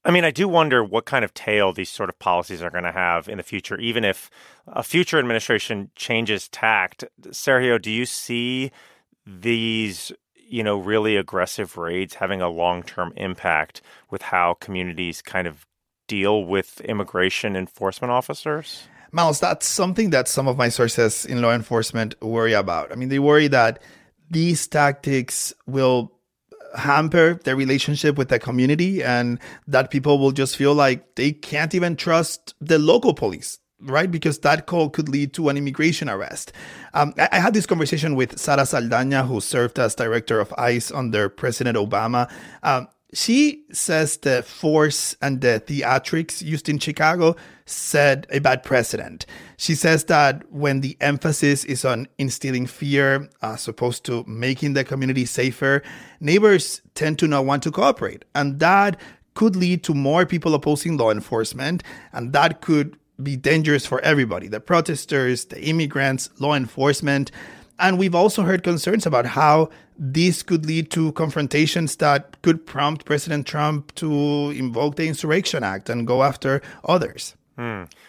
I mean, I do wonder what kind of tail these sort of policies are going to have in the future, even if a future administration changes tact. Sergio, do you see these, really aggressive raids having a long-term impact with how communities kind of deal with immigration enforcement officers? Miles, that's something that some of my sources in law enforcement worry about. I mean, they worry that these tactics will hamper their relationship with the community and that people will just feel like they can't even trust the local police, right? Because that call could lead to an immigration arrest. I had this conversation with Sara Saldaña, who served as director of ICE under President Obama. She says the force and the theatrics used in Chicago set a bad precedent. She says that when the emphasis is on instilling fear as opposed to making the community safer, neighbors tend to not want to cooperate. And that could lead to more people opposing law enforcement. And that could be dangerous for everybody, the protesters, the immigrants, law enforcement. And we've also heard concerns about how this could lead to confrontations that could prompt President Trump to invoke the Insurrection Act and go after others.